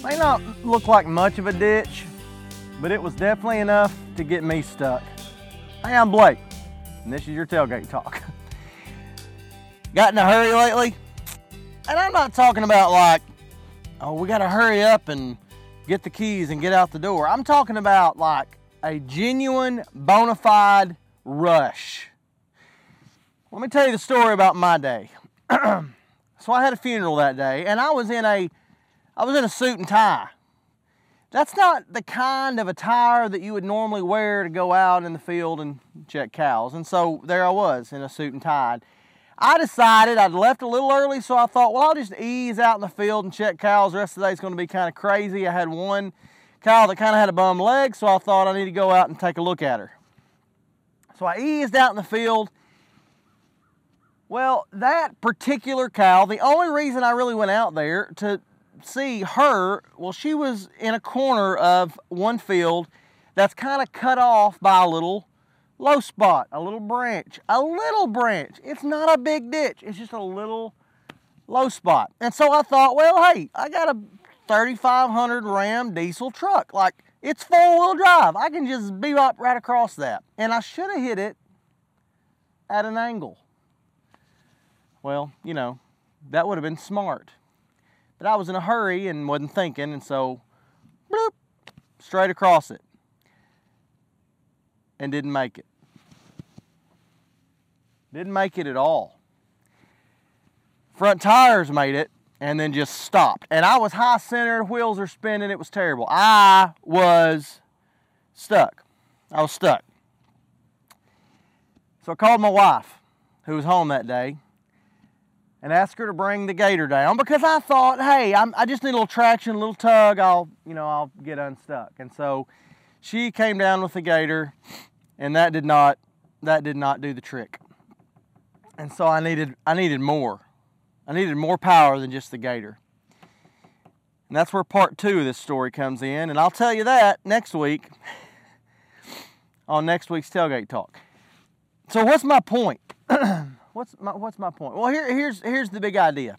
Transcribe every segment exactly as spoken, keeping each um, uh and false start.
May not look like much of a ditch, but it was definitely enough to get me stuck. Hey, I'm Blake, and this is your Tailgate Talk. Got in a hurry lately? And I'm not talking about like, oh, we gotta hurry up and get the keys and get out the door. I'm talking about like a genuine, bona fide rush. Let me tell you the story about my day. So I had a funeral that day, and I was in a, I was in a suit and tie. That's not the kind of attire that you would normally wear to go out in the field and check cows. And so there I was in a suit and tie. I decided I'd left a little early, so I thought, well, I'll just ease out in the field and check cows. The rest of the day is going to be kind of crazy. I had one cow that kind of had a bum leg, so I thought I need to go out and take a look at her. So I eased out in the field. Well, that particular cow, the only reason I really went out there to see her, well, she was in a corner of one field that's kind of cut off by a little low spot, a little branch, a little branch. It's not a big ditch, it's just a little low spot. And so I thought, well, hey, I got a thirty-five hundred Ram diesel truck. Like, it's four-wheel drive. I can just bebop right across that. And I should have hit it at an angle. Well, you know, that would have been smart. But I was in a hurry and wasn't thinking, and so, bloop, straight across it. And didn't make it. Didn't make it at all. Front tires made it, and then just stopped. And I was high-centered, wheels are spinning, it was terrible. I was stuck. I was stuck. So I called my wife, who was home that day, and asked her to bring the gator down because I thought, hey, I'm, I just need a little traction, a little tug, I'll, you know, I'll get unstuck. And so she came down with the gator, and that did not, that did not do the trick. And so I needed, I needed more. I needed more power than just the gator. And that's where part two of this story comes in, and I'll tell you that next week on next week's Tailgate Talk. So what's my point? What's my, what's my point? Well, here, here's, here's the big idea.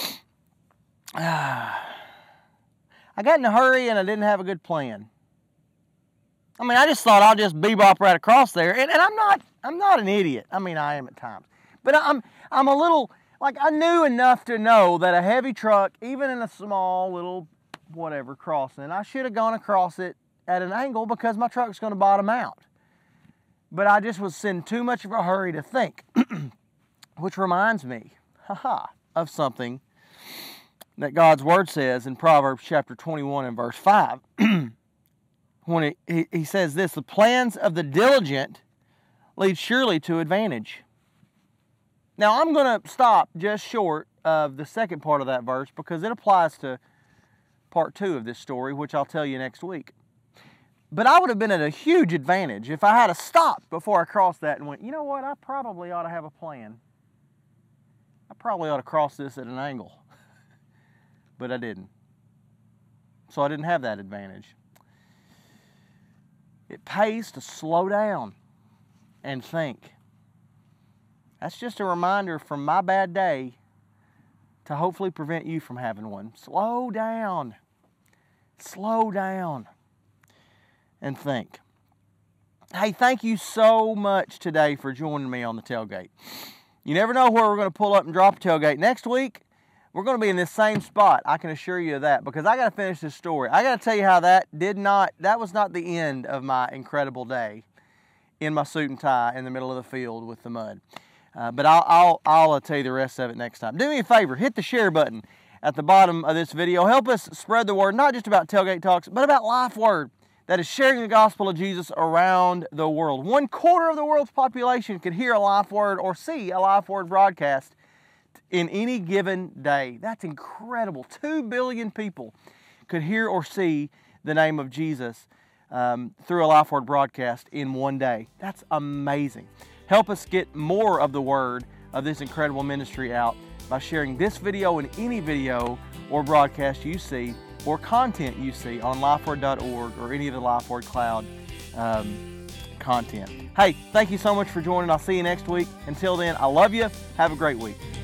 I got in a hurry and I didn't have a good plan. I mean, I just thought I'll just bebop right across there. And, and I'm not, I'm not an idiot. I mean, I am at times. But I'm, I'm a little, like I knew enough to know that a heavy truck, even in a small little whatever crossing, I should have gone across it at an angle because my truck's going to bottom out. But I just was in too much of a hurry to think. Which reminds me, haha, of something that God's Word says in Proverbs chapter twenty-one and verse five. When it, he, he says this, the plans of the diligent lead surely to advantage. Now I'm going to stop just short of the second part of that verse because it applies to part two of this story, which I'll tell you next week. But I would have been at a huge advantage if I had stopped before I crossed that and went, you know what, I probably ought to have a plan. I probably ought to cross this at an angle. But I didn't. So I didn't have that advantage. It pays to slow down and think. That's just a reminder from my bad day to hopefully prevent you from having one. Slow down. Slow down. And think. Hey, thank you so much today for joining me on the tailgate. You never know where we're going to pull up and drop a tailgate. Next week, we're going to be in this same spot. I can assure you of that because I got to finish this story. I got to tell you how that did not, that was not the end of my incredible day in my suit and tie in the middle of the field with the mud. Uh, but I'll, I'll, I'll tell you the rest of it next time. Do me a favor, hit the share button at the bottom of this video. Help us spread the word, not just about Tailgate Talks, but about Life Word. That is sharing the gospel of Jesus around the world. One quarter of the world's population could hear a Life Word or see a Life Word broadcast in any given day. That's incredible. Two billion people could hear or see the name of Jesus um, through a Life Word broadcast in one day. That's amazing. Help us get more of the word of this incredible ministry out by sharing this video and any video or broadcast you see or content you see on lifeword dot org or any of the LifeWord Cloud um, content. Hey, thank you so much for joining. I'll see you next week. Until then, I love you. Have a great week.